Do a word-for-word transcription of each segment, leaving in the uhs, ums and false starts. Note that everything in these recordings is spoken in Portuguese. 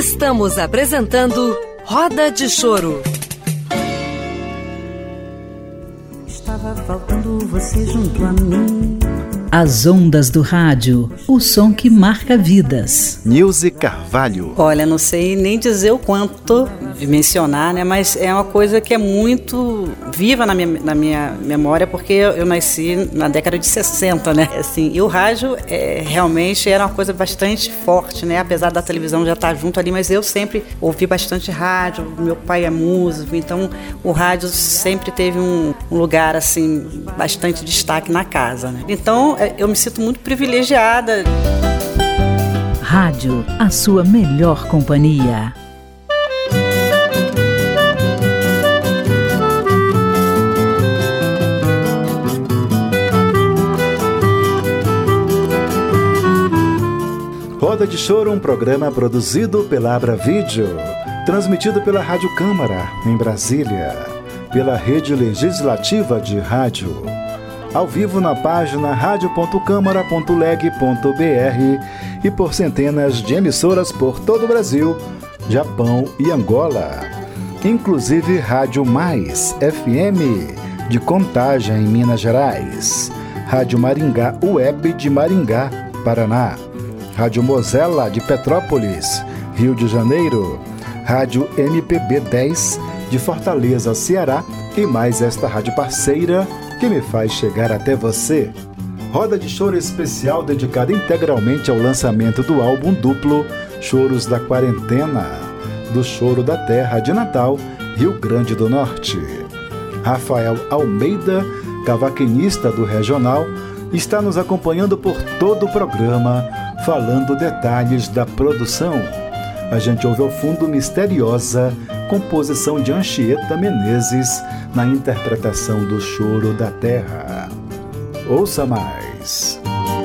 Estamos apresentando Roda de Choro. Estava faltando você junto a mim. As ondas do rádio, o som que marca vidas. Nilce Carvalho. Olha, não sei nem dizer o quanto de mencionar, né? Mas é uma coisa que é muito viva na minha, na minha memória, porque eu, eu nasci na década de sessenta, né? Assim, e o rádio é, realmente era uma coisa bastante forte, né? Apesar da televisão já estar junto ali, mas eu sempre ouvi bastante rádio. Meu pai é músico, então o rádio sempre teve um, um lugar, assim, bastante destaque na casa, né? Então, eu me sinto muito privilegiada. Rádio, a sua melhor companhia. Roda de Choro, um programa produzido pela Abra Vídeo, transmitido pela Rádio Câmara, em Brasília, pela Rede Legislativa de Rádio, ao vivo na página rádio ponto câmara ponto leg ponto br e por centenas de emissoras por todo o Brasil, Japão e Angola, inclusive Rádio Mais F M de Contagem, em Minas Gerais, Rádio Maringá Web de Maringá, Paraná, Rádio Mosela de Petrópolis, Rio de Janeiro, Rádio M P B dez de Fortaleza, Ceará, e mais esta rádio parceira que me faz chegar até você. Roda de Choro especial dedicada integralmente ao lançamento do álbum duplo Choros da Quarentena, do Choro da Terra de Natal, Rio Grande do Norte. Rafael Almeida, cavaquinista do Regional, está nos acompanhando por todo o programa, falando detalhes da produção. A gente ouve ao fundo Misteriosa, composição de Anchieta Menezes, na interpretação do Choro da Terra. Ouça mais.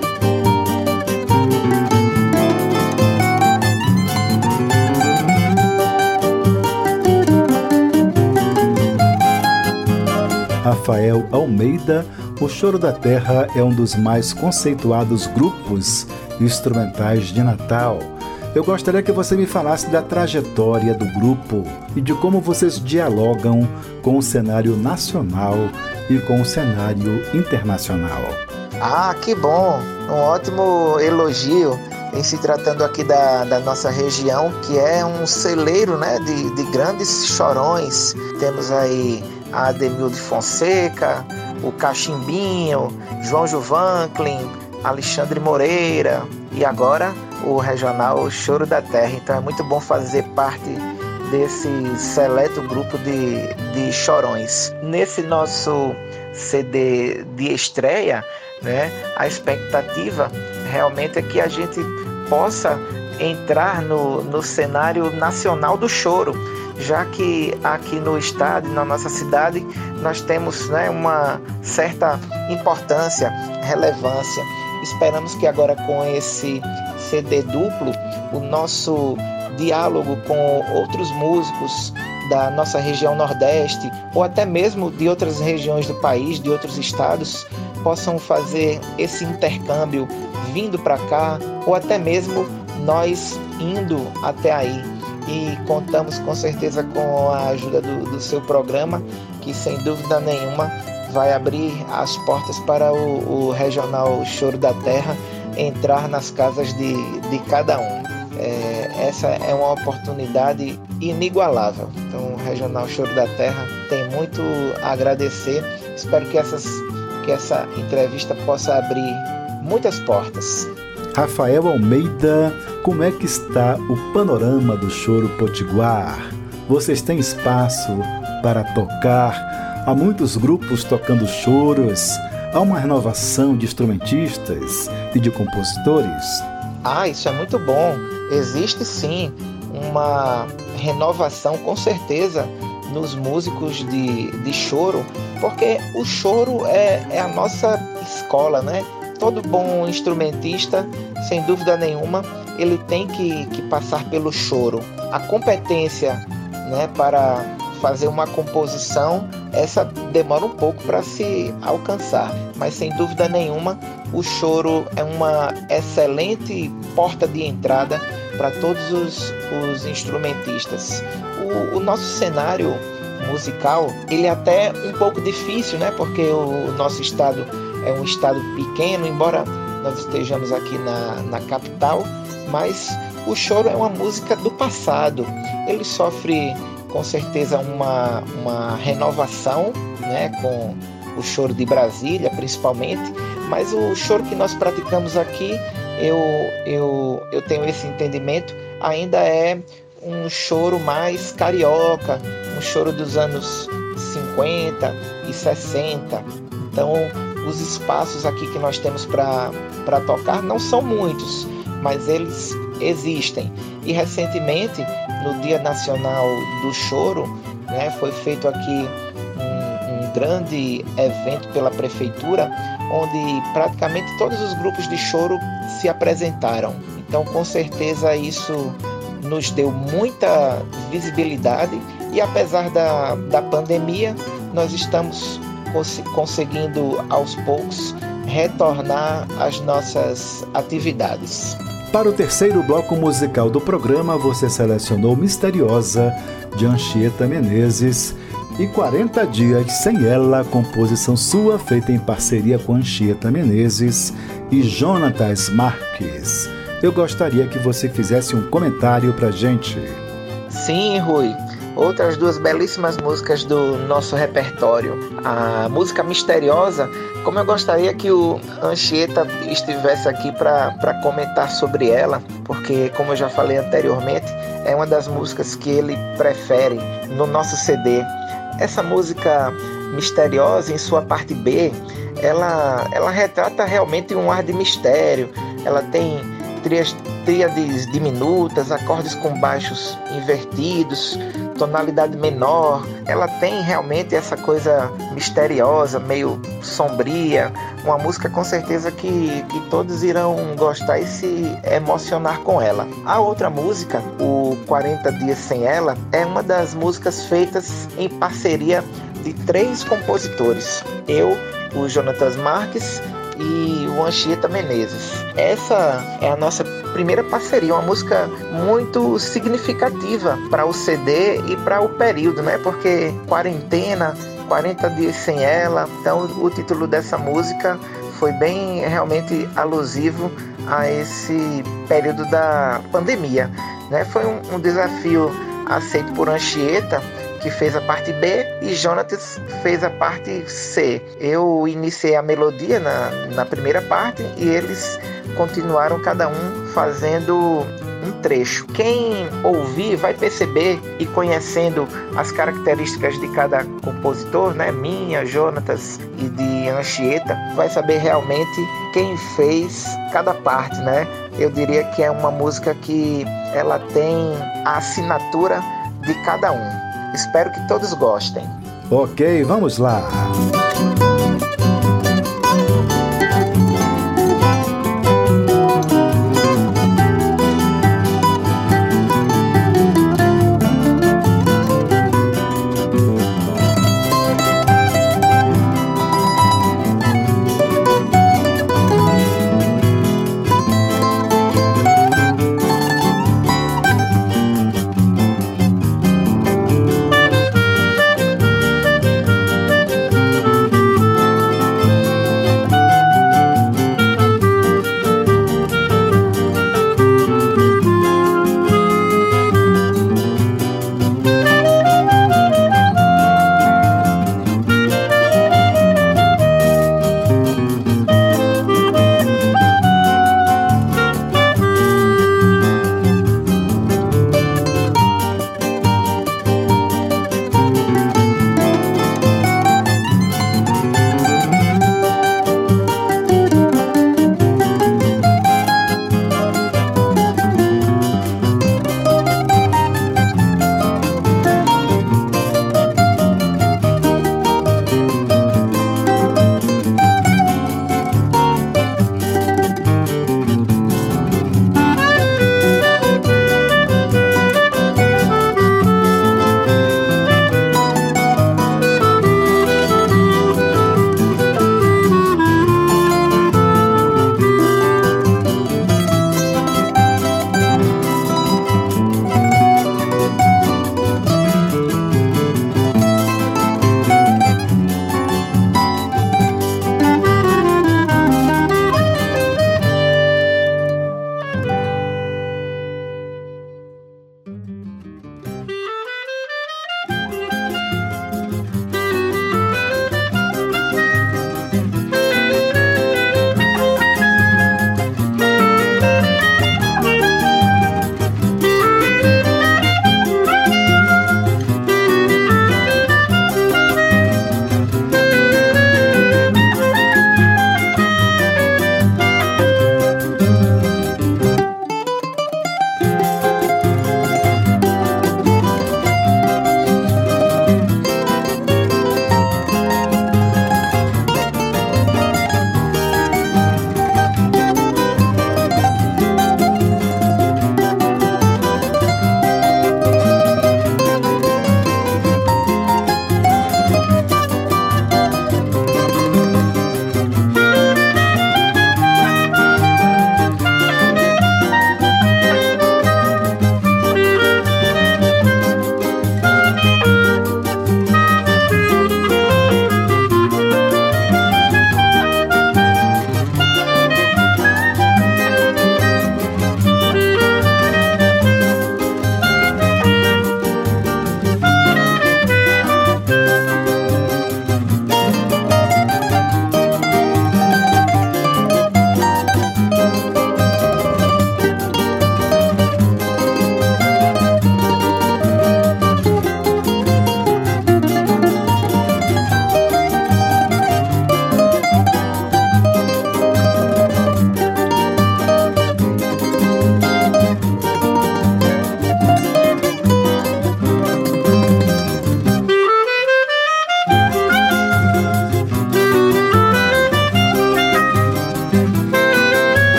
Rafael Almeida, o Choro da Terra é um dos mais conceituados grupos instrumentais de Natal. Eu gostaria que você me falasse da trajetória do grupo e de como vocês dialogam com o cenário nacional e com o cenário internacional. Ah, que bom! Um ótimo elogio em se tratando aqui da, da nossa região, que é um celeiro, né, de, de grandes chorões. Temos aí a Ademilde Fonseca, o Cachimbinho, João Juvanklin, Alexandre Moreira e agora o regional Choro da Terra. Então é muito bom fazer parte desse seleto grupo de, de chorões. Nesse nosso C D de estreia, né, a expectativa realmente é que a gente possa entrar no, no cenário nacional do choro, já que aqui no estado, na nossa cidade, nós temos, né, uma certa importância, relevância. Esperamos que agora com esse C D duplo, o nosso diálogo com outros músicos da nossa região Nordeste ou até mesmo de outras regiões do país, de outros estados, possam fazer esse intercâmbio vindo para cá ou até mesmo nós indo até aí. E contamos com certeza com a ajuda do, do seu programa, que sem dúvida nenhuma vai abrir as portas para o, o regional Choro da Terra entrar nas casas de, de cada um. É, essa é uma oportunidade inigualável. Então o regional Choro da Terra tem muito a agradecer. Espero que, essas, que essa entrevista possa abrir muitas portas. Rafael Almeida, como é que está o panorama do choro potiguar? Vocês têm espaço para tocar? Há muitos grupos tocando choros? Há uma renovação de instrumentistas e de compositores? Ah, isso é muito bom. Existe sim uma renovação, com certeza, nos músicos de, de choro, porque o choro é, é a nossa escola, né? Todo bom instrumentista, sem dúvida nenhuma, ele tem que, que passar pelo choro. A competência, né, para fazer uma composição, essa demora um pouco para se alcançar, mas sem dúvida nenhuma o choro é uma excelente porta de entrada para todos os, os instrumentistas. O, o nosso cenário musical, ele é até um pouco difícil, né? Porque o, o nosso estado é um estado pequeno, embora nós estejamos aqui na, na capital, mas o choro é uma música do passado. Ele sofre com certeza uma, uma renovação, né, com o choro de Brasília principalmente, mas o choro que nós praticamos aqui, eu, eu, eu tenho esse entendimento, ainda é um choro mais carioca, um choro dos anos cinquenta e sessenta. Então, os espaços aqui que nós temos para para tocar não são muitos, mas eles existem. E recentemente, no Dia Nacional do Choro, né, foi feito aqui um, um grande evento pela prefeitura, onde praticamente todos os grupos de choro se apresentaram. Então, com certeza, isso nos deu muita visibilidade e, apesar da, da pandemia, nós estamos cons- conseguindo, aos poucos, retornar às nossas atividades. Para o terceiro bloco musical do programa, você selecionou Misteriosa, de Anchieta Menezes, e quarenta Dias Sem Ela, composição sua feita em parceria com Anchieta Menezes e Jonatas Marques. Eu gostaria que você fizesse um comentário pra gente. Sim, Rui. Outras duas belíssimas músicas do nosso repertório. A música Misteriosa, como eu gostaria que o Anchieta estivesse aqui para comentar sobre ela, porque, como eu já falei anteriormente, é uma das músicas que ele prefere no nosso C D. Essa música Misteriosa, em sua parte B, ela, ela retrata realmente um ar de mistério. Ela tem tríades diminutas, acordes com baixos invertidos, tonalidade menor. Ela tem realmente essa coisa misteriosa, meio sombria, uma música com certeza que, que todos irão gostar e se emocionar com ela. A outra música, o quarenta Dias Sem Ela, é uma das músicas feitas em parceria de três compositores: eu, o Jonatas Marques e o Anchieta Menezes. Essa é a nossa primeira parceria, uma música muito significativa para o C D e para o período, né? Porque quarentena, quarenta Dias Sem Ela, então o título dessa música foi bem realmente alusivo a esse período da pandemia, né? Foi um, um desafio aceito por Anchieta, que fez a parte B, e Jonatas fez a parte C. Eu iniciei a melodia na, na primeira parte e eles continuaram cada um fazendo um trecho. Quem ouvir vai perceber, e conhecendo as características de cada compositor, né, minha, Jonatas e de Anchieta, vai saber realmente quem fez cada parte, né? Eu diria que é uma música que ela tem a assinatura de cada um. Espero que todos gostem. Ok, vamos lá.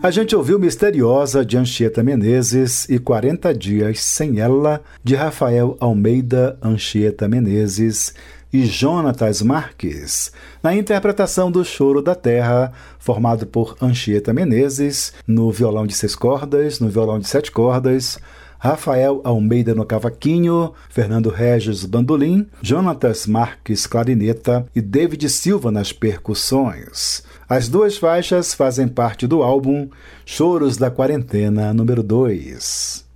A gente ouviu Misteriosa, de Anchieta Menezes, e quarenta dias Sem Ela, de Rafael Almeida, Anchieta Menezes e Jonatas Marques, na interpretação do Choro da Terra, formado por Anchieta Menezes, no violão de seis cordas, no violão de sete cordas, Rafael Almeida no cavaquinho, Fernando Regis bandolim, Jonatas Marques clarineta e David Silva nas percussões. As duas faixas fazem parte do álbum Choros da Quarentena número dois.